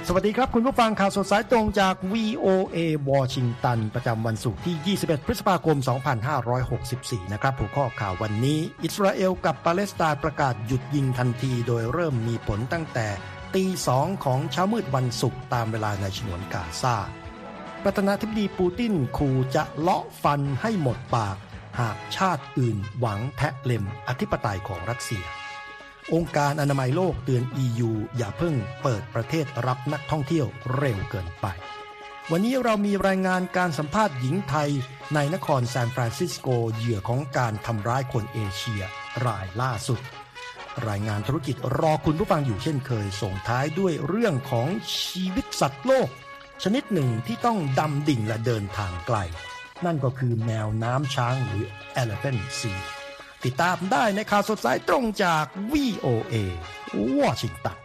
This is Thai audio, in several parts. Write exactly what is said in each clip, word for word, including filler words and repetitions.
สวัสดีครับคุณผู้ฟังข่าวสดสายตรงจาก วี โอ เอ วอชิงตันประจำวันศุกร์ที่ยี่สิบเอ็ดพฤษภาคมสองพันห้าร้อยหกสิบสี่นะครับหัวข้อข่าววันนี้อิสราเอลกับปาเลสไตน์ประกาศหยุดยิงทันทีโดยเริ่มมีผลตั้งแต่ตีสองของเช้ามืดวันศุกร์ตามเวลาในฉนวนกาซาประธานาธิบดีปูตินขู่จะเลาะฟันให้หมดปากหากชาติอื่นหวังแทะเล็มอธิปไตยของรัสเซียองค์การอนามัยโลกเตือน อี ยู อย่าเพิ่งเปิดประเทศรับนักท่องเที่ยวเร็วเกินไปวันนี้เรามีรายงานการสัมภาษณ์หญิงไทยในนครซานฟรานซิสโกเหยื่อของการทำร้ายคนเอเชียรายล่าสุดรายงานธุรกิจรอคุณผู้ฟังอยู่เช่นเคยส่งท้ายด้วยเรื่องของชีวิตสัตว์โลกชนิดหนึ่งที่ต้องดำดิ่งและเดินทางไกลนั่นก็คือแมวน้ำช้างหรือ Elephant Seaติดตามได้ในข่าวสดสายตรงจาก วี โอ เอ วอชิงตัน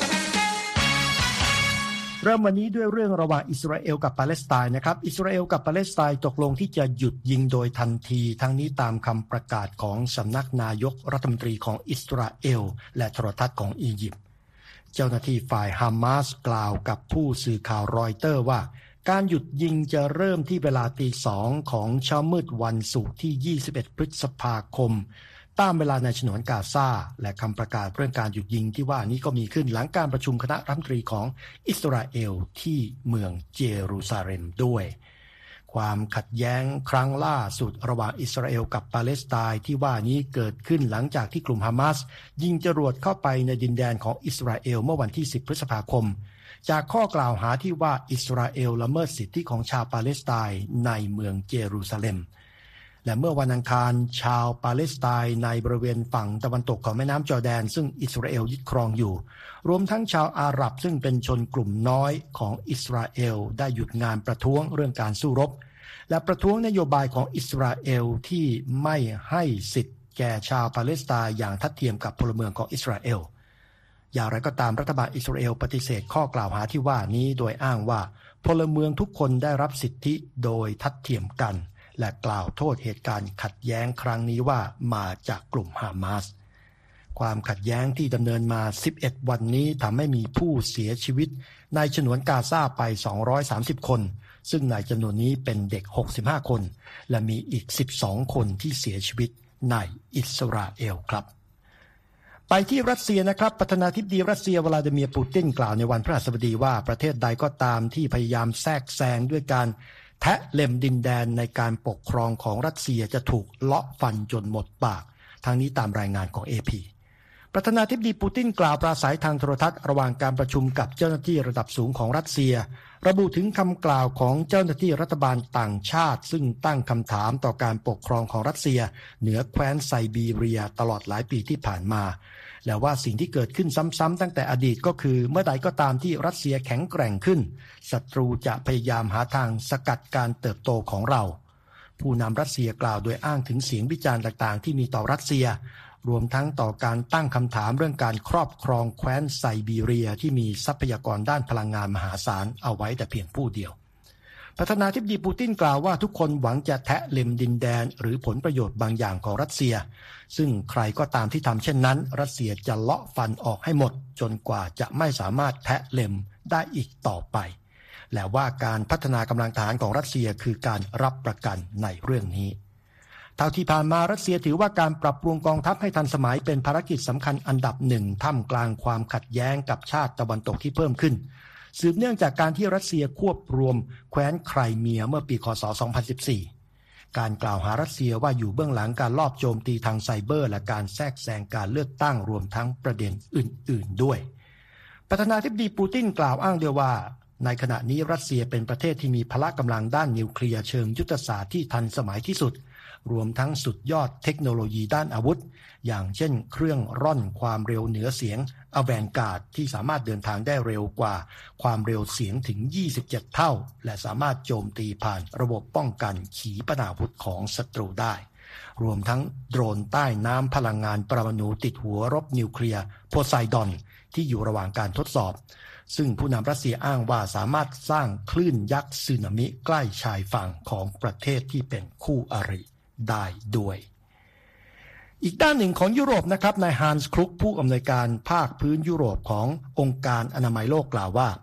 เริ่มวันนี้ด้วยเรื่องระหว่างอิสราเอลกับปาเลสไตน์นะครับอิสราเอลกับปาเลสไตน์ตกลงที่จะหยุดยิงโดยทันทีทั้งนี้ตามคำประกาศของสำนักนายกรัฐมนตรีของอิสราเอลและโทรทัศน์ของอียิปต์เจ้าหน้าที่ฝ่ายฮามาสกล่าวกับผู้สื่อข่าวรอยเตอร์ว่าการหยุดยิงจะเริ่มที่เวลาตีสองของเช้ามืดวันศุกร์ที่ยี่สิบเอ็ดพฤษภาคมตามเวลาในฉนวนกาซาและคำประกาศเรื่องการหยุดยิงที่ว่านี้ก็มีขึ้นหลังการประชุมคณะรัฐมนตรีของอิสราเอลที่เมืองเยรูซาเล็มด้วยความขัดแย้งครั้งล่าสุดระหว่างอิสราเอลกับปาเลสไตน์ที่ว่านี้เกิดขึ้นหลังจากที่กลุ่มฮามาสยิงจรวดเข้าไปในดินแดนของอิสราเอลเมื่อวันที่สิบพฤษภาคมจากข้อกล่าวหาที่ว่าอิสราเอลละเมิดสิทธิของชาวปาเลสไตน์ในเมืองเยรูซาเล็มและเมื่อวันอังคารชาวปาเลสไตน์ในบริเวณฝั่งตะวันตกของแม่น้ำจอร์แดนซึ่งอิสราเอลยึดครองอยู่รวมทั้งชาวอาหรับซึ่งเป็นชนกลุ่มน้อยของอิสราเอลได้หยุดงานประท้วงเรื่องการสู้รบและประท้วงนโยบายของอิสราเอลที่ไม่ให้สิทธิ์แก่ชาวปาเลสไตน์อย่างทัดเทียมกับพลเมืองของอิสราเอลอย่างไรก็ตามรัฐบาลอิสราเอลปฏิเสธข้อกล่าวหาที่ว่านี้โดยอ้างว่าพลเมืองทุกคนได้รับสิทธิโดยทัดเทียมกันและกล่าวโทษเหตุการณ์ขัดแย้งครั้งนี้ว่ามาจากกลุ่มฮามาสความขัดแย้งที่ดำเนินมาสิบเอ็ดวันนี้ทำให้มีผู้เสียชีวิตในฉนวนกาซาไปสองร้อยสามสิบคนซึ่งในจำนวนนี้เป็นเด็กหกสิบห้าคนและมีอีกสิบสองคนที่เสียชีวิตในอิสราเอลครับไปที่รัสเซียนะครับประธานาธิบดีรัสเซียวลาดิเมียร์ปูตินกล่าวในวันพฤหัสบดีว่าประเทศใดก็ตามที่พยายามแทรกแซงด้วยการแทะเล็มดินแดนในการปกครองของรัสเซียจะถูกเลาะฟันจนหมดปากทางนี้ตามรายงานของ เอ พี ประธานาธิบดีปูตินกล่าวปราศัยทางโทรทัศน์ระหว่างการประชุมกับเจ้าหน้าที่ระดับสูงของรัสเซียระบุถึงคำกล่าวของเจ้าหน้าที่รัฐบาลต่างชาติซึ่งตั้งคำถามต่อการปกครองของรัสเซียเหนือแคว้นไซบีเรียตลอดหลายปีที่ผ่านมาและว่าสิ่งที่เกิดขึ้นซ้ำๆตั้งแต่อดีตก็คือเมื่อใดก็ตามที่รัสเซียแข็งแกร่งขึ้นศัตรูจะพยายามหาทางสกัดการเติบโตของเราผู้นำรัสเซียกล่าวโดยอ้างถึงเสียงวิจารณ์ต่างๆที่มีต่อรัสเซียรวมทั้งต่อการตั้งคำถามเรื่องการครอบครองแคว้นไซบีเรียที่มีทรัพยากรด้านพลังงานมหาศาลเอาไว้แต่เพียงผู้เดียวประธานาธิบดีปูตินกล่าวว่าทุกคนหวังจะแทะเล็มดินแดนหรือผลประโยชน์บางอย่างของรัสเซียซึ่งใครก็ตามที่ทำเช่นนั้นรัสเซียจะเลาะฟันออกให้หมดจนกว่าจะไม่สามารถแทะเล็มได้อีกต่อไปและว่าการพัฒนากำลังทหารของรัสเซียคือการรับประกันในเรื่องนี้เท่าที่ผ่านมารัสเซียถือว่าการปรับปรุงกองทัพให้ทันสมัยเป็นภารกิจสำคัญอันดับหนึ่งท่ามกลางความขัดแย้งกับชาติตะวันตกที่เพิ่มขึ้นสืบเนื่องจากการที่รัสเซียควบรวมแคว้นไครเมียเมื่อปีคศสองพันสิบสี่การกล่าวหารัสเซียว่าอยู่เบื้องหลังการลอบโจมตีทางไซเบอร์และการแทรกแซงการเลือกตั้งรวมทั้งประเด็นอื่นๆด้วยประธานาธิบดีปูตินกล่าวอ้างด้วยว่าในขณะนี้รัสเซียเป็นประเทศที่มีพละกำลังด้านนิวเคลียร์เชิงยุทธศาสตร์ที่ทันสมัยที่สุดรวมทั้งสุดยอดเทคโนโลยีด้านอาวุธอย่างเช่นเครื่องร่อนความเร็วเหนือเสียงอแวนการ์ดที่สามารถเดินทางได้เร็วกว่าความเร็วเสียงถึงยี่สิบเจ็ดเท่าและสามารถโจมตีผ่านระบบป้องกันขีปนาวุธของศัตรูได้รวมทั้งโดรนใต้น้ำพลังงานปรมาณูติดหัวรบนิวเคลียร์โพไซดอนที่อยู่ระหว่างการทดสอบซึ่งผู้นำรัสเซียอ้างว่าสามารถสร้างคลื่นยักษ์สึนามิใกล้ชายฝั่งของประเทศที่เป็นคู่อริได้ด้วยอีกด้านหนึ่งของยุโรปนะครับ นายฮันส์คลุกผู้อำนวยการภาคพื้นยุโรปขององค์การอนามัยโลกกล่าวว่า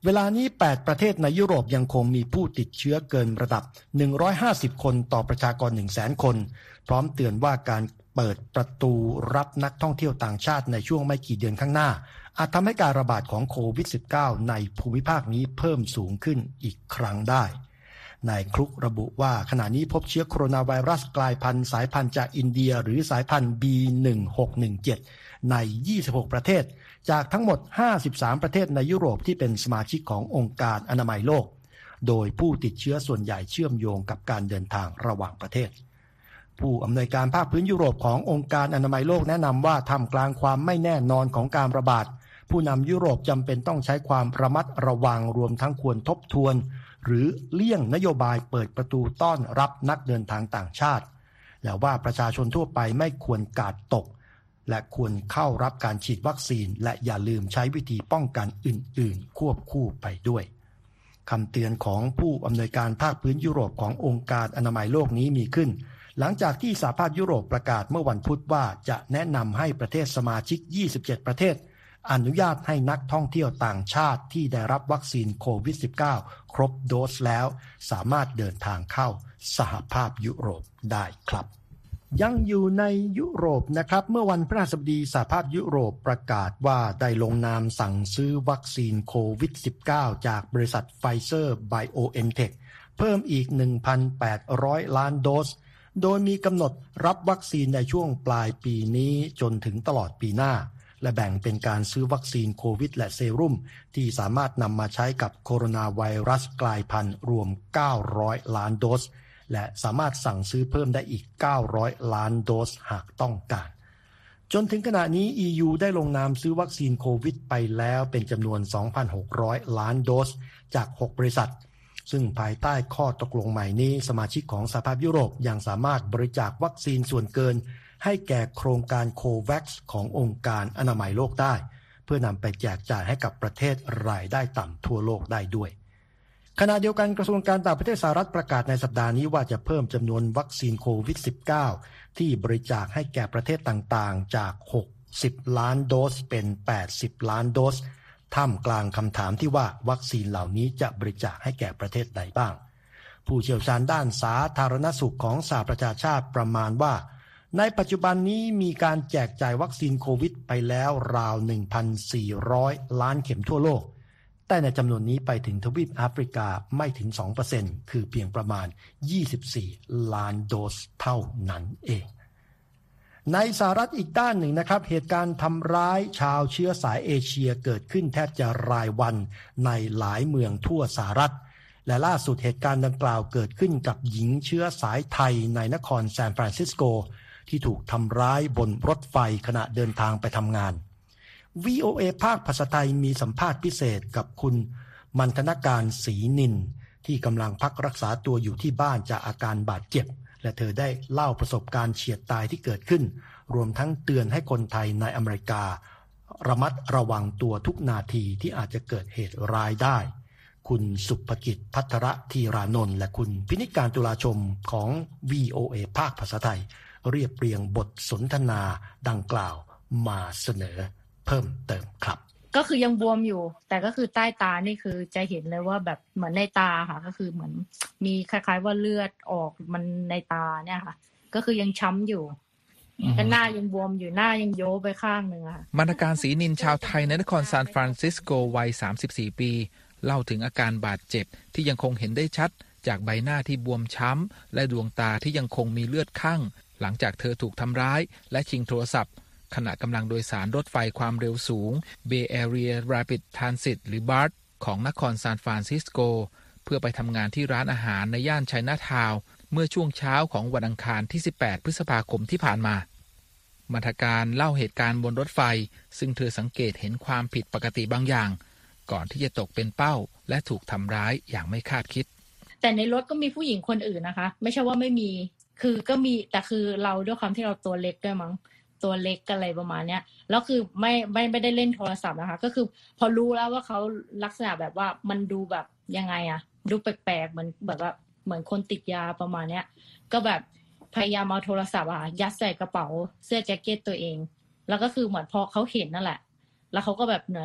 เวลานี้แปดประเทศในยุโรปยังคงมีผู้ติดเชื้อเกินระดับหนึ่งร้อยห้าสิบคนต่อประชากร หนึ่งแสน คนพร้อมเตือนว่าการเปิดประตูรับนักท่องเที่ยวต่างชาติในช่วงไม่กี่เดือนข้างหน้าอาจทำให้การระบาดของโควิด สิบเก้า ในภูมิภาคนี้เพิ่มสูงขึ้นอีกครั้งได้นายครุกระบุว่าขณะนี้พบเชื้อโคโรนาไวรัสกลายพันธุ์สายพันธุ์จากอินเดียหรือสายพันธุ์ บี หนึ่งหกหนึ่งเจ็ด ในยี่สิบหกประเทศจากทั้งหมดห้าสิบสามประเทศในยุโรปที่เป็นสมาชิกขององค์การอนามัยโลกโดยผู้ติดเชื้อส่วนใหญ่เชื่อมโยงกับการเดินทางระหว่างประเทศผู้อำนวยการภาคพื้นยุโรปขององค์การอนามัยโลกแนะนำว่าท่ามกลางความไม่แน่นอนของการระบาดผู้นำยุโรปจำเป็นต้องใช้ความระมัดระวังรวมทั้งควรทบทวนหรือเลี่ยงนโยบายเปิดประตูต้อนรับนักเดินทางต่างชาติและว่าประชาชนทั่วไปไม่ควรกาดตกและควรเข้ารับการฉีดวัคซีนและอย่าลืมใช้วิธีป้องกันอื่นๆควบคู่ไปด้วยคำเตือนของผู้อำนวยการภาคพื้นยุโรปขององค์การอนามัยโลกนี้มีขึ้นหลังจากที่สหภาพยุโรปประกาศเมื่อวันพุธว่าจะแนะนำให้ประเทศสมาชิกยี่สิบเจ็ดประเทศอนุญาตให้นักท่องเที่ยวต่างชาติที่ได้รับวัคซีนโควิด สิบเก้า ครบโดสแล้วสามารถเดินทางเข้าสหภาพยุโรปได้ครับยังอยู่ในยุโรปนะครับเมื่อวันพฤหัสบดีสหภาพยุโรปประกาศว่าได้ลงนามสั่งซื้อวัคซีนโควิด สิบเก้า จากบริษัทไฟเซอร์ไบโอเอ็นเทคเพิ่มอีก หนึ่งพันแปดร้อย ล้านโดสโดยมีกำหนดรับวัคซีนในช่วงปลายปีนี้จนถึงตลอดปีหน้าและแบ่งเป็นการซื้อวัคซีนโควิดและเซรุ่มที่สามารถนำมาใช้กับโคโรนาไวรัสกลายพันธุ์รวมเก้าร้อยล้านโดสและสามารถสั่งซื้อเพิ่มได้อีกเก้าร้อยล้านโดสหากต้องการจนถึงขณะนี้ อี ยู ได้ลงนามซื้อวัคซีนโควิดไปแล้วเป็นจำนวน สองพันหกร้อย ล้านโดสจากหกบริษัทซึ่งภายใต้ข้อตกลงใหม่นี้สมาชิกของสหภาพยุโรปยังสามารถบริจาควัคซีนส่วนเกินให้แก่โครงการโควัคซ์ขององค์การอนามัยโลกได้เพื่อนำไปแจกจ่ายให้กับประเทศรายได้ต่ำทั่วโลกได้ด้วยขณะเดียวกันกระทรวงการต่างประเทศสหรัฐประกาศในสัปดาห์นี้ว่าจะเพิ่มจำนวนวัคซีนโควิด สิบเก้า ที่บริจาคให้แก่ประเทศต่างๆจากหกสิบล้านโดสเป็นแปดสิบล้านโดสท่ามกลางคำถามที่ว่าวัคซีนเหล่านี้จะบริจาคให้แก่ประเทศใดบ้างผู้เชี่ยวชาญด้านสาธารณสุขของสหประชาชาติประมาณว่าในปัจจุบันนี้มีการแจกจ่ายวัคซีนโควิดไปแล้วราว หนึ่งพันสี่ร้อย ล้านเข็มทั่วโลกแต่ในจำนวนนี้ไปถึงทวีปแอฟริกาไม่ถึง สองเปอร์เซ็นต์ คือเพียงประมาณยี่สิบสี่ล้านโดสเท่านั้นเองในสหรัฐอีกด้านหนึ่งนะครับเหตุการณ์ทำร้ายชาวเชื้อสายเอเชียเกิดขึ้นแทบจะรายวันในหลายเมืองทั่วสหรัฐและล่าสุดเหตุการณ์ดังกล่าวเกิดขึ้นกับหญิงเชื้อสายไทยในนครซานฟรานซิสโกที่ถูกทำร้ายบนรถไฟขณะเดินทางไปทำงาน วี โอ เอ ภาคภาษาไทยมีสัมภาษณ์พิเศษกับคุณมันธนการศรีนินที่กำลังพักรักษาตัวอยู่ที่บ้านจากอาการบาดเจ็บและเธอได้เล่าประสบการณ์เฉียดตายที่เกิดขึ้นรวมทั้งเตือนให้คนไทยในอเมริการะมัดระวังตัวทุกนาทีที่อาจจะเกิดเหตุร้ายได้คุณสุภกิจภัทรธีรานนท์และคุณพินิจการตุลาชมของ วี โอ เอ ภาคภาษาไทยเรียบเรียงบทสนทนาดังกล่าวมาเสนอเพิ่มเติมครับก็คือยังบวมอยู่แต่ก็คือใต้ตานี่คือจะเห็นเลยว่าแบบเหมือนในตาค่ะก็คือเหมือนมีคล้ายๆว่าเลือดออกมันในตาเนี่ยค่ะก็คือยังช้ำอยู่ก็หน้ายังบวมอยู่หน้ายังโยไปข้างนึงค่ะมรรณการศรีนินชาวไทยในนครซานฟรานซิสโกวัยสามสิบสี่ปีเล่าถึงอาการบาดเจ็บที่ยังคงเห็นได้ชัดจากใบหน้าที่บวมช้ำและดวงตาที่ยังคงมีเลือดคั่งหลังจากเธอถูกทำร้ายและชิงโทรศัพท์ขณะกำลังโดยสารรถไฟความเร็วสูง Bay Area Rapid Transit หรือ บี เอ อาร์ ที ของนครซานฟรานซิสโกเพื่อไปทำงานที่ร้านอาหารในย่านไชน่าทาวน์เมื่อช่วงเช้าของวันอังคารที่สิบแปดพฤษภาคมที่ผ่านมามัทการเล่าเหตุการณ์บนรถไฟซึ่งเธอสังเกตเห็นความผิดปกติบางอย่างก่อนที่จะตกเป็นเป้าและถูกทำร้ายอย่างไม่คาดคิดแต่ในรถก็มีผู้หญิงคนอื่นนะคะไม่ใช่ว่าไม่มีคือก็มีแต่คือเราด้วยความที่เราตัวเล็กด้วยมั้งตัวเล็กอะไรประมาณเนี้ยแล้วคือไม่ไม่ไม่ได้เล่นโทรศัพท์นะคะก็คือพอรู้แล้วว่าเขาลักษณะแบบว่ามันดูแบบยังไงอะดูแปลกๆเหมือนแบบว่าเหมือนคนติดยาประมาณเนี้ยก็แบบพยายามเอาโทรศัพท์อะยัดใส่กระเป๋าเสื้อแจ็คเก็ตตัวเองแล้วก็คือเหมือนพอเขาเห็นนั่นแหละแล้วเขาก็แบบเหมือน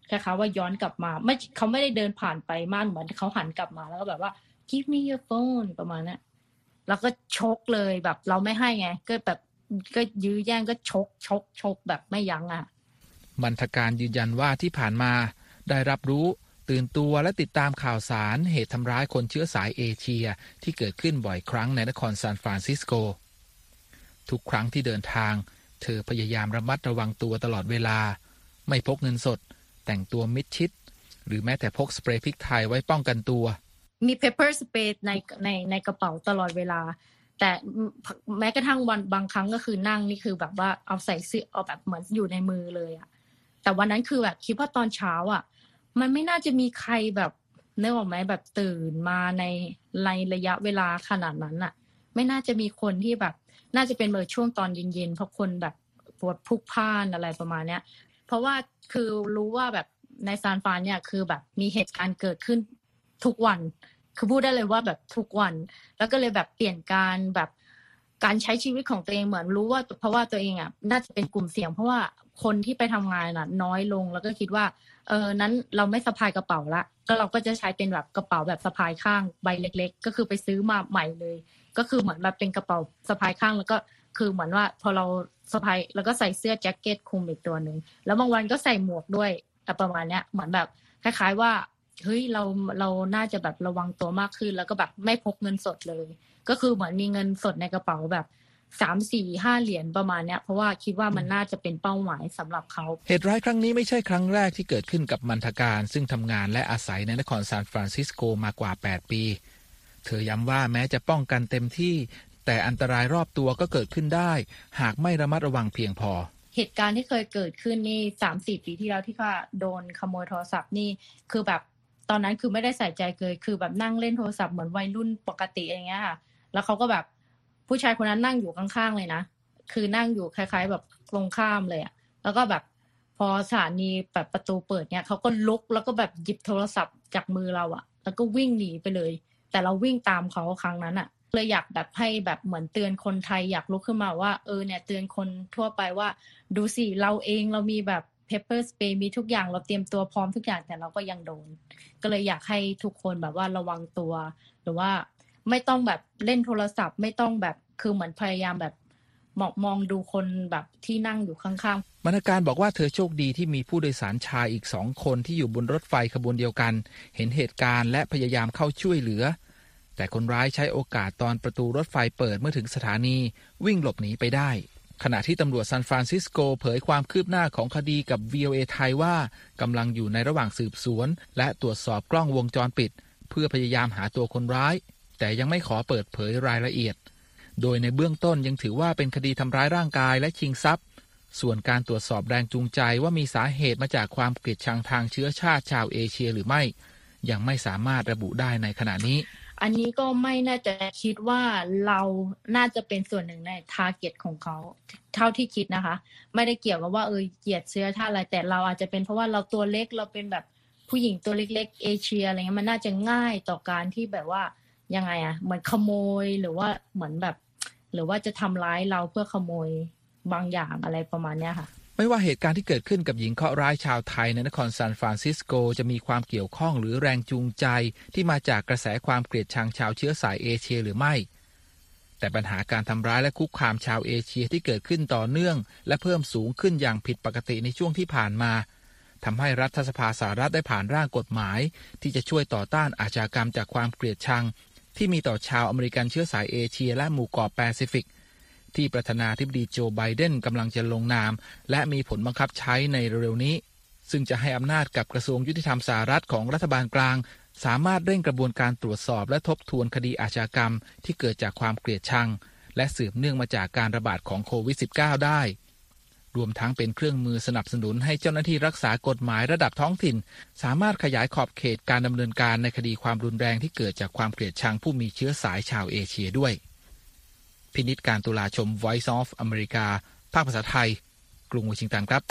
คล้ายๆว่าย้อนกลับมาไม่เขาไม่ได้เดินผ่านไปมากเหมือนเขาหันกลับมาแล้วก็แบบว่า give me your phone ประมาณนั้นแล้วก็ชกเลยแบบเราไม่ให้ไงก็แบบก็ยื้อแย่งก็ชกชกชกแบบไม่ยั้งอ่ะมันทการยืนยันว่าที่ผ่านมาได้รับรู้ตื่นตัวและติดตามข่าวสารเหตุทำร้ายคนเชื้อสายเอเชียที่เกิดขึ้นบ่อยครั้งในนครซานฟรานซิสโกทุกครั้งที่เดินทางเธอพยายามระมัดระวังตัวตลอดเวลาไม่พกเงินสดแต่งตัวมิดชิดหรือแม้แต่พกสเปรย์พริกไทยไว้ป้องกันตัวมีเพปเปอร์สเปรย์ในในในกระเป๋าตลอดเวลาแต่แม้กระทั่งวันบางครั้งก็คือนั่งนี่คือแบบว่าเอาใส่เสื้อเอาแบบเหมือนอยู่ในมือเลยอะแต่วันนั้นคือแบบคิดว่าตอนเช้าอะมันไม่น่าจะมีใครแบบนึกออกไหมแบบตื่นมาในในระยะเวลาขนาดนั้นอะไม่น่าจะมีคนที่แบบน่าจะเป็นเมื่อช่วงตอนเย็นๆเพราะคนแบบปวดพลุกพล่านอะไรประมาณเนี้ยเพราะว่าคือรู้ว่าแบบในซานฟรานเนี่ยคือแบบมีเหตุการณ์เกิดขึ้นทุกวันคือพูดได้เลยว่าแบบทุกวันแล้วก็เลยแบบเปลี่ยนการแบบการใช้ชีวิตของตัวเองเหมือนรู้ว่าเพราะว่าตัวเองอ่ะน่าจะเป็นกลุ่มเสี่ยงเพราะว่าคนที่ไปทำงานน่ะน้อยลงแล้วก็คิดว่าเออนั้นเราไม่สะพายกระเป๋าละก็เราก็จะใช้เป็นแบบกระเป๋าแบบสะพายข้างใบเล็กๆก็คือไปซื้อมาใหม่เลยก็คือเหมือนแบบเป็นกระเป๋าสะพายข้างแล้วก็คือเหมือนว่าพอเราสะพายแล้วก็ใส่เสื้อแจ็คเก็ตคลุมอีกตัวนึงแล้วบางวันก็ใส่หมวกด้วยประมาณเนี้ยเหมือนแบบคล้ายๆว่าเฮ้ยเราเราน่าจะแบบระวังตัวมากขึ้นแล้วก็แบบไม่พกเงินสดเลยก็คือเหมือนมีเงินสดในกระเป๋าแบบสาม สี่ ห้าเหรียญประมาณเนี้ยเพราะว่าคิดว่ามันน่าจะเป็นเป้าหมายสำหรับเขาเหตุร้ายครั้งนี้ไม่ใช่ครั้งแรกที่เกิดขึ้นกับมันทการซึ่งทำงานและอาศัยในนครซานฟรานซิสโกมากว่าแปดปีเธอย้ำว่าแม้จะป้องกันเต็มที่แต่อันตรายรอบตัวก็เกิดขึ้นได้หากไม่ระมัดระวังเพียงพอเหตุการณ์ที่เคยเกิดขึ้นนี่ สามสี่ ปีที่แล้วที่ว่าโดนขโมยโทรศัพท์นี่คือแบบตอนนั้นคือไม่ได้ใส่ใจเลยคือแบบนั่งเล่นโทรศัพท์เหมือนวัยรุ่นปกติอย่างเงี้ยค่ะแล้วเขาก็แบบผู้ชายคนนั้นนั่งอยู่ข้างๆเลยนะคือนั่งอยู่คล้ายๆแบบตรงข้ามเลยอ่ะแล้วก็แบบพอสถานีแบบประตูเปิดเนี่ยเขาก็ลุกแล้วก็แบบหยิบโทรศัพท์จากมือเราอ่ะแล้วก็วิ่งหนีไปเลยแต่เราวิ่งตามเขาครั้งนั้นอ่ะเลยอยากแบบให้แบบเหมือนเตือนคนไทยอยากลุกขึ้นมาว่าเออเนี่ยเตือนคนทั่วไปว่าดูสิเราเองเรามีแบบเพปเปอร์สเปรย์มีทุกอย่างเราเตรียมตัวพร้อมทุกอย่างแต่เราก็ยังโดนก็เลยอยากให้ทุกคนแบบว่าระวังตัวหรือว่าไม่ต้องแบบเล่นโทรศัพท์ไม่ต้องแบบคือเหมือนพยายามแบบมองมองดูคนแบบที่นั่งอยู่ข้างๆมณการบอกว่าเธอโชคดีที่มีผู้โดยสารชายอีกสองคนที่อยู่บนรถไฟขบวนเดียวกันเห็นเหตุการณ์และพยายามเข้าช่วยเหลือแต่คนร้ายใช้โอกาสตอนประตูรถไฟเปิดเมื่อถึงสถานีวิ่งหลบหนีไปได้ขณะที่ตำรวจซานฟรานซิสโกเผยความคืบหน้าของคดีกับ วี โอ เอ ไทยว่ากำลังอยู่ในระหว่างสืบสวนและตรวจสอบกล้องวงจรปิดเพื่อพยายามหาตัวคนร้ายแต่ยังไม่ขอเปิดเผยรายละเอียดโดยในเบื้องต้นยังถือว่าเป็นคดีทำร้ายร่างกายและชิงทรัพย์ส่วนการตรวจสอบแรงจูงใจว่ามีสาเหตุมาจากความเกลียดชังทางเชื้อชาติชาวเอเชียหรือไม่ยังไม่สามารถระบุได้ในขณะนี้อันนี้ก็ไม่น่าจะคิดว่าเราน่าจะเป็นส่วนหนึ่งในทาร์เก็ตของเขาเท่าที่คิดนะคะไม่ได้เกี่ยวกับว่าเออเกลียดเชื้อชาติอะไรแต่เราอาจจะเป็นเพราะว่าเราตัวเล็กเราเป็นแบบผู้หญิงตัวเล็กๆเอเชียอะไรเงี้ยมันน่าจะง่ายต่อการที่แบบว่ายังไงอะเหมือนขโมยหรือว่าเหมือนแบบหรือว่าจะทำร้ายเราเพื่อขโมยบางอย่างอะไรประมาณเนี้ยค่ะไม่ว่าเหตุการณ์ที่เกิดขึ้นกับหญิงเคราะห์ร้ายชาวไทยในนครซานฟรานซิสโกจะมีความเกี่ยวข้องหรือแรงจูงใจที่มาจากกระแสความเกลียดชังชาวเชื้อสายเอเชียหรือไม่แต่ปัญหาการทำร้ายและคุกคามชาวเอเชียที่เกิดขึ้นต่อเนื่องและเพิ่มสูงขึ้นอย่างผิดปกติในช่วงที่ผ่านมาทำให้รัฐสภาสหรัฐได้ผ่านร่างกฎหมายที่จะช่วยต่อต้านอาชญากรรมจากความเกลียดชังที่มีต่อชาวอเมริกันเชื้อสายเอเชียและหมู่เกาะแปซิฟิกที่ประธานาธิบดีโจไบเดนกำลังจะลงนามและมีผลบังคับใช้ในเร็วๆนี้ซึ่งจะให้อำนาจกับกระทรวงยุติธรรมสหรัฐของรัฐบาลกลางสามารถเร่งกระบวนการตรวจสอบและทบทวนคดีอาชญากรรมที่เกิดจากความเกลียดชังและสืบเนื่องมาจากการระบาดของโควิด สิบเก้า ได้รวมทั้งเป็นเครื่องมือสนับสนุนให้เจ้าหน้าที่รักษากฎหมายระดับท้องถิ่นสามารถขยายขอบเขตการดำเนินการในคดีความรุนแรงที่เกิดจากความเกลียดชังผู้มีเชื้อสายชาวเอเชียด้วยพินิจการตุลาชม Voice of America ภาคภาษาไทยกรุงวอชิงตันครับ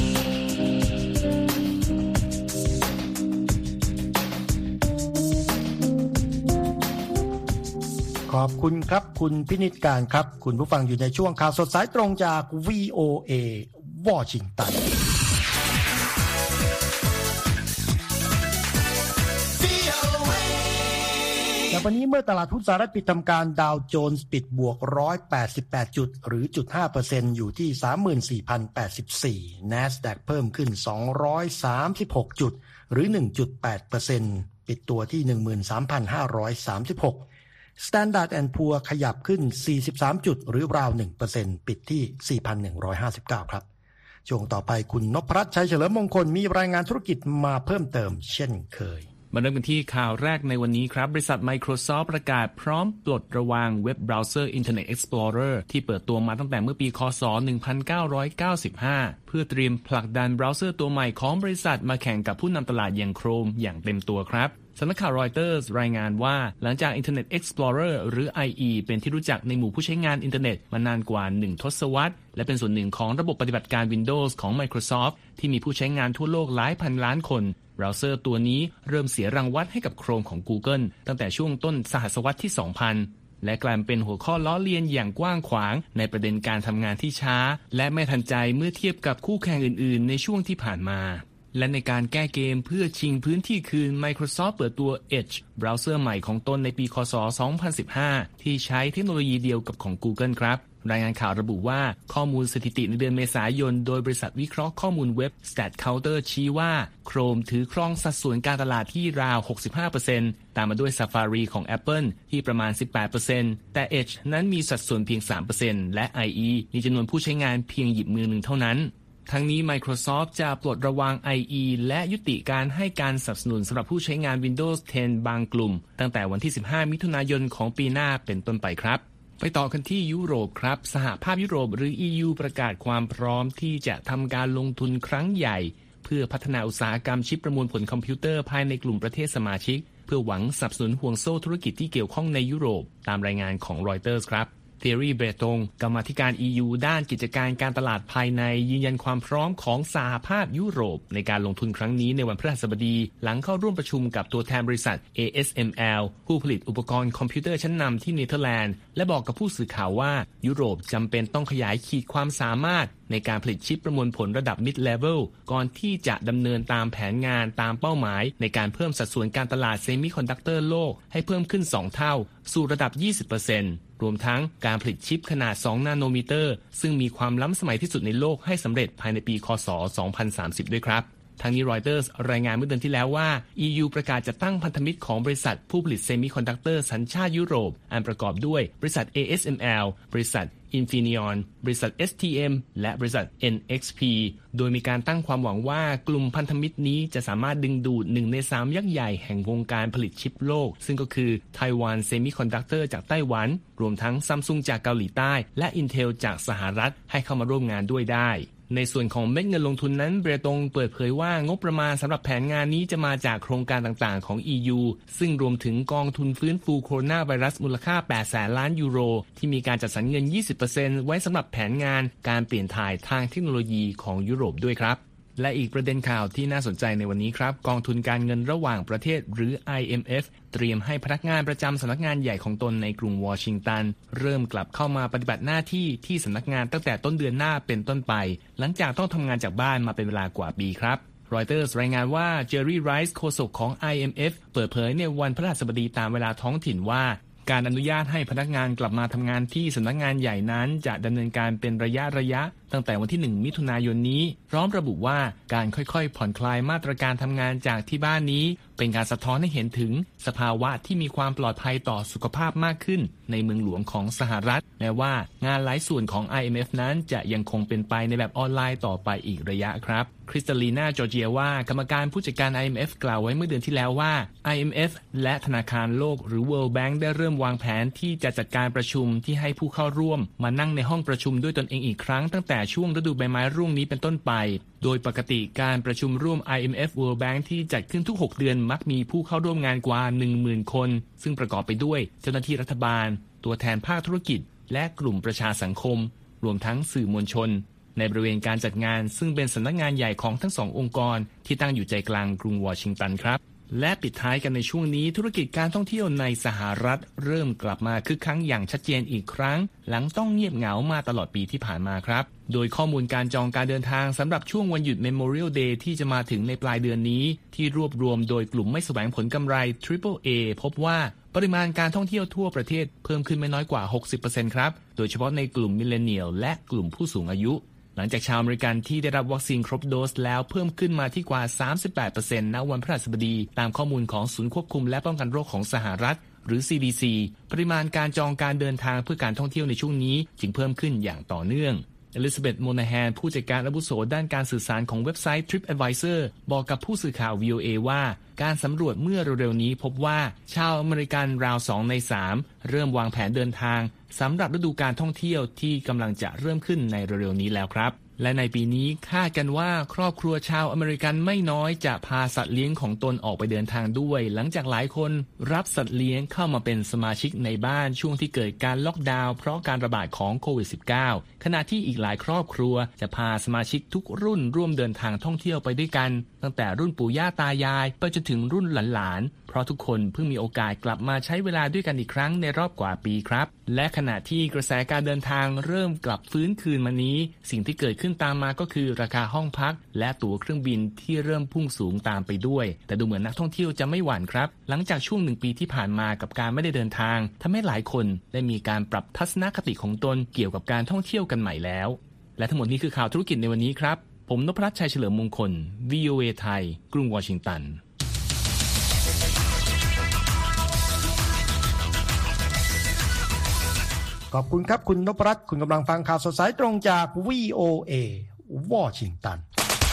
ขอบคุณครับคุณพินิจการครับคุณผู้ฟังอยู่ในช่วงข่าวสดสายตรงจาก วี โอ เอ วอชิงตันวันนี้เมื่อตลาดหุ้นสหรัฐปิดทำการดาวโจนส์ปิดบวกหนึ่งร้อยแปดสิบแปดจุดหรือ จุดห้าเปอร์เซ็นต์ อยู่ที่ สามหมื่นสี่พันแปดสิบสี่ NASDAQ เพิ่มขึ้นสองร้อยสามสิบหกจุดหรือ หนึ่งจุดแปดเปอร์เซ็นต์ ปิดตัวที่ หนึ่งหมื่นสามพันห้าร้อยสามสิบหก Standard แอนด์ Poor ขยับขึ้นสี่สิบสามจุดหรือราว หนึ่งเปอร์เซ็นต์ ปิดที่ สี่พันหนึ่งร้อยห้าสิบเก้า ครับช่วงต่อไปคุณนพรัตน์ชัยเฉลิมมงคลมีรายงานธุรกิจมาเพิ่มเติมเช่นเคยมาเริ่มกันที่ข่าวแรกในวันนี้ครับบริษัท Microsoft ประกาศพร้อมปลดระวางเว็บเบราว์เซอร์ Internet Explorer ที่เปิดตัวมาตั้งแต่เมื่อปีค.ศ. หนึ่งพันเก้าร้อยเก้าสิบห้าเพื่อเตรียมผลักดันเบราว์เซอร์ตัวใหม่ของบริษัทมาแข่งกับผู้นำตลาดอย่าง Chrome อย่างเต็มตัวครับสำนักข่าวรอยเตอร์สรายงานว่าหลังจาก Internet Explorer หรือ ไอ อี เป็นที่รู้จักในหมู่ผู้ใช้งานอินเทอร์เน็ตมานานกว่าหนึ่งทศวรรษและเป็นส่วนหนึ่งของระบบปฏิบัติการ Windows ของ Microsoft ที่มีผู้ใช้งานทั่วโลกหลายพันล้านคนเบราว์เซอร์ตัวนี้เริ่มเสียรางวัลให้กับ Chrome ของ Google ตั้งแต่ช่วงต้นสหัสวรรษที่ สองพัน และกลายเป็นหัวข้อล้อเลียนอย่างกว้างขวางในประเด็นการทำงานที่ช้าและไม่ทันใจเมื่อเทียบกับคู่แข่งอื่นๆในช่วงที่ผ่านมาและในการแก้เกมเพื่อชิงพื้นที่คืน Microsoft เปิดตัว Edge เบราว์เซอร์ใหม่ของตนในปีค.ศ. สองพันสิบห้าที่ใช้เทคโนโลยีเดียวกับของ Google ครับรายงานข่าวระบุว่าข้อมูลสถิติในเดือนเมษายนโดยบริษัทวิเคราะห์ข้อมูลเว็บ StatCounter ชี้ว่า Chrome ถือครองสัดส่วนการตลาดที่ราว หกสิบห้าเปอร์เซ็นต์ ตามมาด้วย Safari ของ Apple ที่ประมาณ สิบแปดเปอร์เซ็นต์ แต่ Edge นั้นมีสัดส่วนเพียง สามเปอร์เซ็นต์ และ ไอ อี มีจำนวนผู้ใช้งานเพียงหยิบมือหนึ่งเท่านั้นทั้งนี้ Microsoft จะปลดระวาง ไอ อี และยุติการให้การสนับสนุนสำหรับผู้ใช้งาน Windows เท็น บางกลุ่มตั้งแต่วันที่ สิบห้า มิถุนายนของปีหน้าเป็นต้นไปครับไปต่อกันที่ยุโรปครับสหภาพยุโรปหรือ อี ยู ประกาศความพร้อมที่จะทำการลงทุนครั้งใหญ่เพื่อพัฒนาอุตสาหกรรมชิปประมวลผลคอมพิวเตอร์ภายในกลุ่มประเทศสมาชิกเพื่อหวังสนับสนุนห่วงโซ่ธุรกิจที่เกี่ยวข้องในยุโรปตามรายงานของรอยเตอร์สครับThierry Breton กรรมาธิการ อี ยู ด้านกิจการการตลาดภายในยืนยันความพร้อมของสหภาพยุโรปในการลงทุนครั้งนี้ในวันพฤหัสบดีหลังเข้าร่วมประชุมกับตัวแทนบริษัท เอ เอส เอ็ม แอล ผู้ผลิตอุปกรณ์คอมพิวเตอร์ชั้นนำที่เนเธอร์แลนด์และบอกกับผู้สื่อข่าวว่ายุโรปจำเป็นต้องขยายขีดความสามารถในการผลิตชิปประมวลผลระดับ Mid Level ก่อนที่จะดำเนินตามแผนงานตามเป้าหมายในการเพิ่มสัดส่วนการตลาดเซมิคอนดักเตอร์โลกให้เพิ่มขึ้นสองเท่าสู่ระดับ ยี่สิบเปอร์เซ็นต์ รวมทั้งการผลิตชิปขนาดสองนาโนมิเตอร์ซึ่งมีความล้ำสมัยที่สุดในโลกให้สำเร็จภายในปีค.ศ. สองพันสามสิบด้วยครับทางนี้รอยเตอร์สรายงานเมื่อเดือนที่แล้วว่า อี ยู ประกาศจะตั้งพันธมิตรของบริษัทผู้ผลิตเซมิคอนดักเตอร์สัญชาติยุโรปอันประกอบด้วยบริษัท เอ เอส เอ็ม แอล บริษัท Infineon บริษัท เอส ที เอ็ม และบริษัท เอ็น เอ็กซ์ พี โดยมีการตั้งความหวังว่ากลุ่มพันธมิตรนี้จะสามารถดึงดูดหนึ่งในสามยักษ์ใหญ่แห่งวงการผลิตชิปโลกซึ่งก็คือไต้หวันเซมิคอนดักเตอร์จากไต้หวันรวมทั้ง Samsung จากเกาหลีใต้และ Intel จากสหรัฐให้เข้ามาร่วมงานด้วยได้ในส่วนของเม็ดเงินลงทุนนั้นเบรตงเปิดเผยว่างบประมาณสำหรับแผนงานนี้จะมาจากโครงการต่างๆของ อี ยู ซึ่งรวมถึงกองทุนฟื้นฟูโคโรนาไวรัสมูลค่าแปดแสนล้านยูโรที่มีการจัดสรรเงิน ยี่สิบเปอร์เซ็นต์ ไว้สำหรับแผนงานการเปลี่ยนถ่ายทางเทคโนโลยีของยุโรปด้วยครับและอีกประเด็นข่าวที่น่าสนใจในวันนี้ครับกองทุนการเงินระหว่างประเทศหรือ ไอ เอ็ม เอฟ เตรียมให้พนักงานประจำสำนักงานใหญ่ของตนในกรุงวอชิงตันเริ่มกลับเข้ามาปฏิบัติหน้าที่ที่สำนักงานตั้งแต่ต้นเดือนหน้าเป็นต้นไปหลังจากต้องทำงานจากบ้านมาเป็นเวลากว่าปีครับรอยเตอร์สรายงานว่าเจอร์รี่ไรส์โฆษกของ ไอ เอ็ม เอฟ เปิดเผยในวันพฤหัสบดีตามเวลาท้องถิ่นว่าการอนุญาตให้พนักงานกลับมาทำงานที่สำนักงานใหญ่นั้นจะดำเนินการเป็นระยะระยะตั้งแต่วันที่หนึ่งมิถุนายนนี้พร้อมระบุว่าการค่อยๆผ่อนคลายมาตรการทำงานจากที่บ้านนี้เป็นการสะท้อนให้เห็นถึงสภาวะที่มีความปลอดภัยต่อสุขภาพมากขึ้นในเมืองหลวงของสหรัฐแม้ว่างานหลายส่วนของ ไอ เอ็ม เอฟ นั้นจะยังคงเป็นไปในแบบออนไลน์ต่อไปอีกระยะครับคริสตาลีนาจอร์เจียว่ากรรมการผู้จัดการ ไอ เอ็ม เอฟ กล่าวไว้เมื่อเดือนที่แล้วว่า ไอ เอ็ม เอฟ และธนาคารโลกหรือ World Bank ได้เริ่มวางแผนที่จะจัดการประชุมที่ให้ผู้เข้าร่วมมานั่งในห้องประชุมด้วยตนเองอีกครั้งตั้งแต่ช่วงฤดูใบไม้ร่วงนี้เป็นต้นไปโดยปกติการประชุมร่วม ไอ เอ็ม เอฟ World Bank ที่จัดขึ้นทุกหกเดือนมักมีผู้เข้าร่วมงานกว่า หนึ่งหมื่น คนซึ่งประกอบไปด้วยเจ้าหน้าที่รัฐบาลตัวแทนภาคธุรกิจและกลุ่มประชาสังคมรวมทั้งสื่อมวลชนในบริเวณการจัดงานซึ่งเป็นสำนักงานใหญ่ของทั้งสององค์กรที่ตั้งอยู่ใจกลางกรุงวอชิงตันครับและปิดท้ายกันในช่วงนี้ธุรกิจการท่องเที่ยวในสหรัฐเริ่มกลับมาคึกคักอย่างชัดเจนอีกครั้งหลังต้องเงียบเหงามาตลอดปีที่ผ่านมาครับโดยข้อมูลการจองการเดินทางสำหรับช่วงวันหยุด Memorial Day ที่จะมาถึงในปลายเดือนนี้ที่รวบรวมโดยกลุ่มไม่แสวงผลกำไร ทริปเปิลเอ พบว่าปริมาณการท่องเที่ยวทั่วประเทศเพิ่มขึ้นไม่น้อยกว่า หกสิบเปอร์เซ็นต์ ครับโดยเฉพาะในกลุ่มมิลเลนเนียลและกลุ่มผู้สูงอายุหลังจากชาวอเมริกันที่ได้รับวัคซีนครบโดสแล้วเพิ่มขึ้นมาที่กว่า สามสิบแปดเปอร์เซ็นต์ ณ วันพฤหัสบดีตามข้อมูลของศูนย์ควบคุมและป้องกันโรคของสหรัฐหรือ ซี ดี ซี ปริมาณการจองการเดินทางเพื่อการท่องเที่ยวในช่วงนี้จึงเพิ่มขึ้นอย่างต่อเนื่องอลิซาเบธ โมนาแฮนผู้จัดการอาวุโสด้านการสื่อสารของเว็บไซต์ TripAdvisor บอกกับผู้สื่อข่าว วี โอ เอ ว่าการสำรวจเมื่อเร็วๆนี้พบว่าชาวอเมริกันราวสองในสามเริ่มวางแผนเดินทางสำหรับฤดูการท่องเที่ยวที่กำลังจะเริ่มขึ้นในเร็วๆนี้แล้วครับและในปีนี้คาดกันว่าครอบครัวชาวอเมริกันไม่น้อยจะพาสัตว์เลี้ยงของตนออกไปเดินทางด้วยหลังจากหลายคนรับสัตว์เลี้ยงเข้ามาเป็นสมาชิกในบ้านช่วงที่เกิดการล็อกดาวน์เพราะการระบาดของโควิด สิบเก้า ขณะที่อีกหลายครอบครัวจะพาสมาชิกทุกรุ่นร่วมเดินทางท่องเที่ยวไปด้วยกันตั้งแต่รุ่นปู่ย่าตายายไปจนถึงรุ่นหลานๆเพราะทุกคนเพิ่งมีโอกาสกลับมาใช้เวลาด้วยกันอีกครั้งในรอบกว่าปีครับและขณะที่กระแสการเดินทางเริ่มกลับฟื้นคืนมานี้สิ่งที่เกิดขึ้นตามมาก็คือราคาห้องพักและตั๋วเครื่องบินที่เริ่มพุ่งสูงตามไปด้วยแต่ดูเหมือนนักท่องเที่ยวจะไม่หวั่นครับหลังจากช่วงหนึ่งปีที่ผ่านมากับการไม่ได้เดินทางทำให้หลายคนได้มีการปรับทัศนคติของตนเกี่ยวกับการท่องเที่ยวกันใหม่แล้วและทั้งหมดนี้คือข่าวธุรกิจในวันนี้ครับผมนพรัตน์ชัยเฉลิมมงคล วี โอ เอ ไทยกรุงวอชิงตันขอบคุณครับคุณนพรัตน์คุณกำลังฟังข่าวสดสายตรงจาก วี โอ เอ วอชิงตัน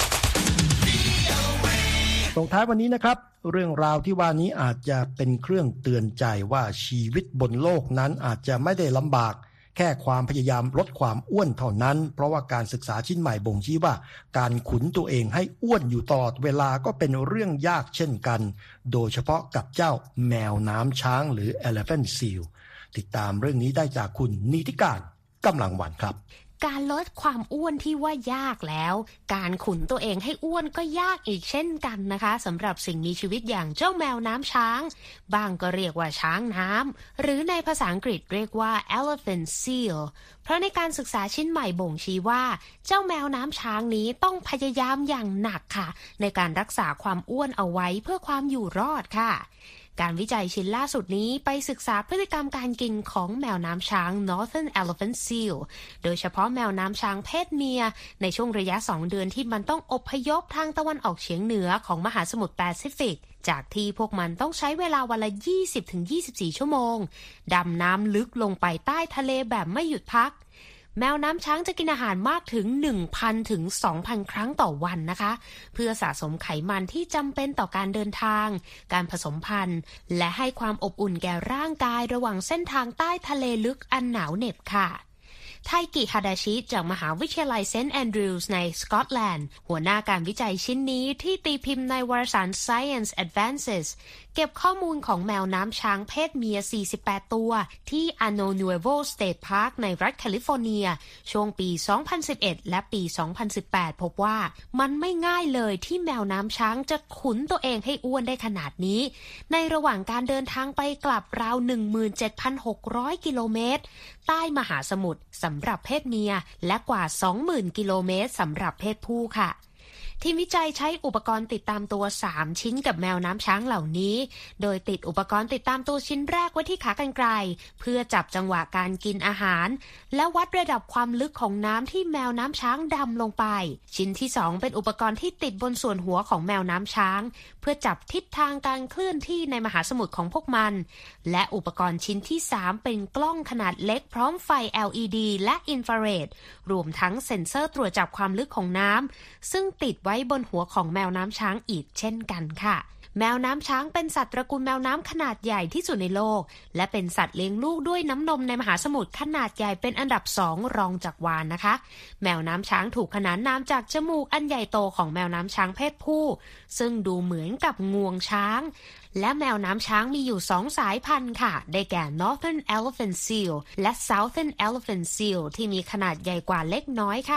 ตรงท้ายวันนี้นะครับเรื่องราวที่ว่านี้อาจจะเป็นเครื่องเตือนใจว่าชีวิตบนโลกนั้นอาจจะไม่ได้ลำบากแค่ความพยายามลดความอ้วนเท่านั้นเพราะว่าการศึกษาชิ้นใหม่บ่งชี้ว่าการขุนตัวเองให้อ้วนอยู่ตลอดเวลาก็เป็นเรื่องยากเช่นกันโดยเฉพาะกับเจ้าแมวน้ำช้างหรือ Elephant Seal ติดตามเรื่องนี้ได้จากคุณนิติการกำลังวันครับการลดความอ้วนที่ว่ายากแล้วการขุนตัวเองให้อ้วนก็ยากอีกเช่นกันนะคะสำหรับสิ่งมีชีวิตอย่างเจ้าแมวน้ำช้างบางก็เรียกว่าช้างน้ำหรือในภาษาอังกฤษเรียกว่า elephant seal เพราะในการศึกษาชิ้นใหม่บ่งชี้ว่าเจ้าแมวน้ำช้างนี้ต้องพยายามอย่างหนักค่ะในการรักษาความอ้วนเอาไว้เพื่อความอยู่รอดค่ะการวิจัยชิ้นล่าสุดนี้ไปศึกษาพฤติกรรมการกินของแมวน้ำช้าง Northern Elephant Seal โดยเฉพาะแมวน้ำช้างเพศเมียในช่วงระยะสองเดือนที่มันต้องอพยพทางตะวันออกเฉียงเหนือของมหาสมุทรแปซิฟิกจากที่พวกมันต้องใช้เวลาวันละ ยี่สิบถึงยี่สิบสี่ ชั่วโมงดำน้ำลึกลงไปใต้ทะเลแบบไม่หยุดพักแมวน้ำช้างจะกินอาหารมากถึง หนึ่งพัน ถึง สองพัน ครั้งต่อวันนะคะเพื่อสะสมไขมันที่จำเป็นต่อการเดินทางการผสมพันธุ์และให้ความอบอุ่นแก่ร่างกายระหว่างเส้นทางใต้ทะเลลึกอันหนาวเหน็บค่ะไทกิฮาดาชิจากมหาวิทยาลัยเซนต์แอนดรูว์สในสกอตแลนด์หัวหน้าการวิจัยชิ้นนี้ที่ตีพิมพ์ในวารสาร Science Advances เก็บข้อมูลของแมวน้ำช้างเพศเมียสี่สิบแปดตัวที่อาโนนูเอโวสเตทพาร์คในรัฐแคลิฟอร์เนียช่วงปีสองพันสิบเอ็ดและปีสองพันสิบแปดพบว่ามันไม่ง่ายเลยที่แมวน้ำช้างจะขุนตัวเองให้อ้วนได้ขนาดนี้ในระหว่างการเดินทางไปกลับราว หนึ่งหมื่นเจ็ดพันหกร้อย กิโลเมตรใต้มหาสมุทรสำหรับเพศเมียและกว่า สองหมื่น กิโลเมตรสำหรับเพศผู้ค่ะทีมวิจัยใช้อุปกรณ์ติดตามตัวสามชิ้นกับแมวน้ำช้างเหล่านี้โดยติดอุปกรณ์ติดตามตัวชิ้นแรกไว้ที่ขากรรไกรเพื่อจับจังหวะการกินอาหารและวัดระดับความลึกของน้ำที่แมวน้ำช้างดำลงไปชิ้นที่สองเป็นอุปกรณ์ที่ติดบนส่วนหัวของแมวน้ำช้างเพื่อจับทิศทางการเคลื่อนที่ในมหาสมุทรของพวกมันและอุปกรณ์ชิ้นที่สามเป็นกล้องขนาดเล็กพร้อมไฟ แอล อี ดี และอินฟราเรดรวมทั้งเซ็นเซอร์ตรวจจับความลึกของน้ำซึ่งติดไว้บนหัวของแมวน้ำช้างอีกเช่นกันค่ะแมวน้ำช้างเป็นสัตว์ตระกูลแมวน้ำขนาดใหญ่ที่สุดในโลกและเป็นสัตว์เลี้ยงลูกด้วยน้ำนมในมหาสมุทรขนาดใหญ่เป็นอันดับสองรองจากวาฬนะคะแมวน้ำช้างถูกขนานนามจากจมูกอันใหญ่โตของแมวน้ำช้างเพศผู้ซึ่งดูเหมือนกับงวงช้างและแมวน้ำช้างมีอยู่สองสายพันธุ์ค่ะได้แก่ Northern Elephant Seal และ Southern Elephant Seal ที่มีขนาดใหญ่กว่าเล็กน้อยค่ะ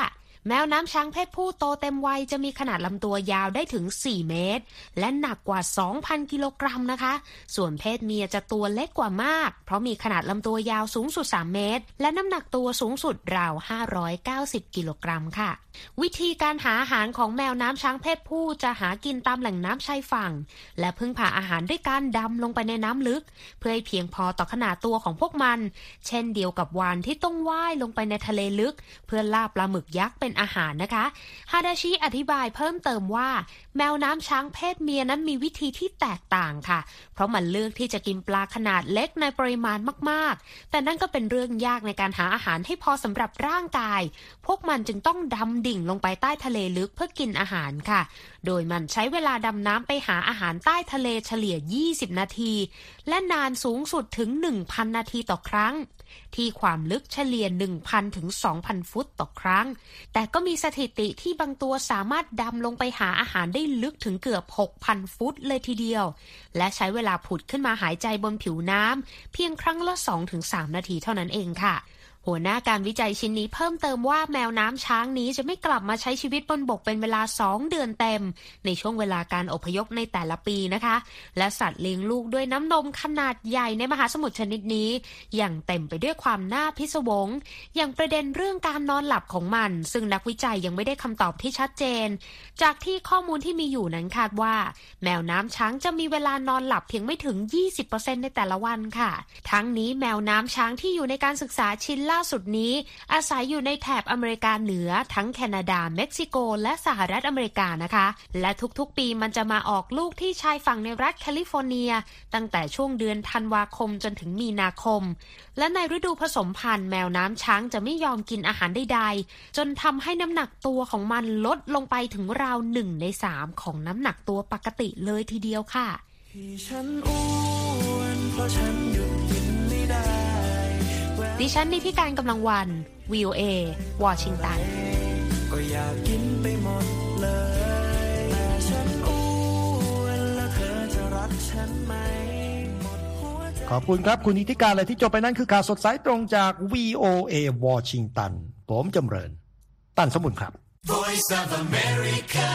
แมวน้ำช้างเพศผู้โตเต็มวัยจะมีขนาดลำตัวยาวได้ถึงสี่เมตรและหนักกว่า สองพัน กิโลกรัมนะคะส่วนเพศเมียจะตัวเล็กกว่ามากเพราะมีขนาดลำตัวยาวสูงสุดสามเมตรและน้ำหนักตัวสูงสุดราวห้าร้อยเก้าสิบกิโลกรัมค่ะวิธีการหาอาหารของแมวน้ำช้างเพศผู้จะหากินตามแหล่งน้ำชายฝั่งและพึ่งพาอาหารด้วยการดำลงไปในน้ำลึกเพื่อให้เพียงพอต่อขนาดตัวของพวกมันเช่นเดียวกับวาฬที่ต้องว่ายลงไปในทะเลลึกเพื่อล่าปลาหมึกยักษ์เป็นอาหารนะคะฮาดาชิอธิบายเพิ่มเติมว่าแมวน้ำช้างเพศเมียนั้นมีวิธีที่แตกต่างค่ะเพราะมันเลือกที่จะกินปลาขนาดเล็กในปริมาณมากๆแต่นั่นก็เป็นเรื่องยากในการหาอาหารให้พอสำหรับร่างกายพวกมันจึงต้องดำดิ่งลงไปใต้ทะเลลึกเพื่อกินอาหารค่ะโดยมันใช้เวลาดำน้ำไปหาอาหารใต้ทะเลเฉลี่ยยี่สิบนาทีและนานสูงสุดถึง หนึ่งพัน นาทีต่อครั้งที่ความลึกเฉลี่ย หนึ่งพัน ถึง สองพัน ฟุตต่อครั้งแต่ก็มีสถิติที่บางตัวสามารถดำลงไปหาอาหารได้ลึกถึงเกือบ หกพัน ฟุตเลยทีเดียวและใช้เวลาผุดขึ้นมาหายใจบนผิวน้ำเพียงครั้งละ สองถึงสาม นาทีเท่านั้นเองค่ะหัวหน้าการวิจัยชิ้นนี้เพิ่มเติมว่าแมวน้ำช้างนี้จะไม่กลับมาใช้ชีวิตบนบกเป็นเวลาสองเดือนเต็มในช่วงเวลาการอพยพในแต่ละปีนะคะและสัตว์เลี้ยงลูกด้วยน้ำนมขนาดใหญ่ในมหาสมุทรชนิดนี้ยังเต็มไปด้วยความน่าพิศวงอย่างประเด็นเรื่องการนอนหลับของมันซึ่งนักวิจัยยังไม่ได้คำตอบที่ชัดเจนจากที่ข้อมูลที่มีอยู่นั้นคาดว่าแมวน้ำช้างจะมีเวลานอนหลับเพียงไม่ถึง ยี่สิบเปอร์เซ็นต์ ในแต่ละวันค่ะทั้งนี้แมวน้ำช้างที่อยู่ในการศึกษาชิ้นล่าสุดนี้อาศัยอยู่ในแถบอเมริกาเหนือทั้งแคนาดาเม็กซิโกและสหรัฐอเมริกานะคะและทุกๆปีมันจะมาออกลูกที่ชายฝั่งในรัฐแคลิฟอร์เนียตั้งแต่ช่วงเดือนธันวาคมจนถึงมีนาคมและในฤดูผสมพันธุ์แมวน้ำช้างจะไม่ยอมกินอาหารใดๆจนทำให้น้ำหนักตัวของมันลดลงไปถึงราวหนึ่งในสามของน้ำหนักตัวปกติเลยทีเดียวค่ะฉันอ้วนเพราะฉันหยุดกินไม่ได้ดิฉันนิติการกำลังวัน วี โอ เอ วอชิงตันก็อยากกินไปหมดเลยแต่ฉันอ้วนแล้วเธอจะรักฉันไหมขอบคุณครับคุณนิติการเลยที่จบไปนั่นคือข่าวสดสายตรงจาก วี โอ เอ วอชิงตันผมจำเริญตั้นสมุนครับ Voice of America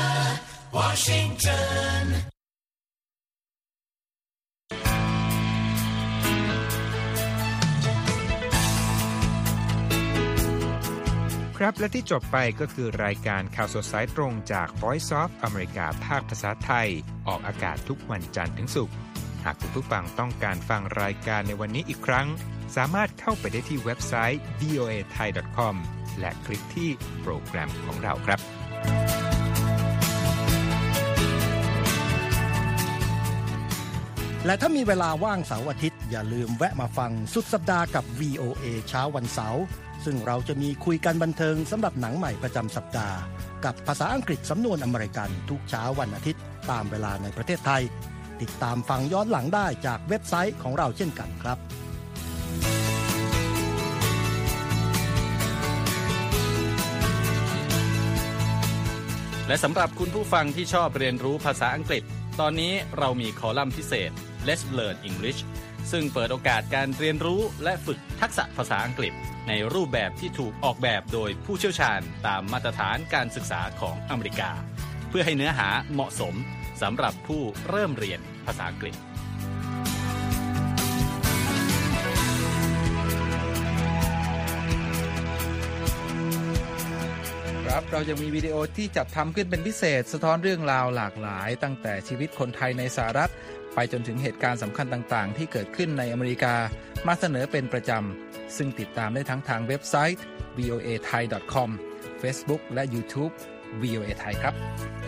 Washington ครับและที่จบไปก็คือรายการข่าวสดสายตรงจาก Voice of America ภาคภาษาไทยออกอากาศทุกวันจันทร์ถึงศุกร์หากคุณผู้ฟังต้องการฟังรายการในวันนี้อีกครั้งสามารถเข้าไปได้ที่เว็บไซต์ วี โอ เอ ไทย ดอท คอม และคลิกที่โปรแกรมของเราครับและถ้ามีเวลาว่างเสาร์อาทิตย์อย่าลืมแวะมาฟังสุดสัปดาห์กับ วี โอ เอ เช้าวันเสาร์ซึ่งเราจะมีคุยกันบันเทิงสำหรับหนังใหม่ประจำสัปดาห์กับภาษาอังกฤษสำนวนอเมริกันทุกเช้าวันอาทิตย์ตามเวลาในประเทศไทยติดตามฟังย้อนหลังได้จากเว็บไซต์ของเราเช่นกันครับและสำหรับคุณผู้ฟังที่ชอบเรียนรู้ภาษาอังกฤษตอนนี้เรามีคอลัมน์พิเศษ Let's Learn English ซึ่งเปิดโอกาสการเรียนรู้และฝึกทักษะภาษาอังกฤษในรูปแบบที่ถูกออกแบบโดยผู้เชี่ยวชาญตามมาตรฐานการศึกษาของอเมริกาเพื่อให้เนื้อหาเหมาะสมสำหรับผู้เริ่มเรียนภาษาอังกฤษครับเราจะมีวิดีโอที่จัดทำขึ้นเป็นพิเศษสะท้อนเรื่องราวหลากหลายตั้งแต่ชีวิตคนไทยในสหรัฐไปจนถึงเหตุการณ์สำคัญต่างๆที่เกิดขึ้นในอเมริกามาเสนอเป็นประจำซึ่งติดตามได้ทั้งทางเว็บไซต์ วี โอ เอ ไทย ดอท คอม Facebook และ YouTube วี โอ เอ ไทยครับ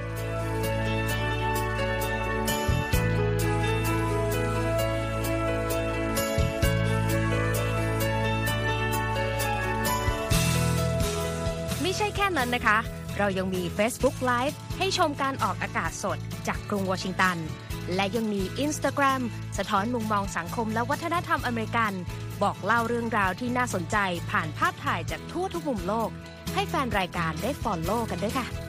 ไม่ใช่แค่นั้นนะคะเรายังมี Facebook Live ให้ชมการออกอากาศสดจากกรุงวอชิงตันและยังมี Instagram สะท้อนมุมมองสังคมและวัฒนธรรมอเมริกันบอกเล่าเรื่องราวที่น่าสนใจผ่านภาพถ่ายจากทั่วทุกมุมโลกให้แฟนรายการได้ follow กันด้วยค่ะ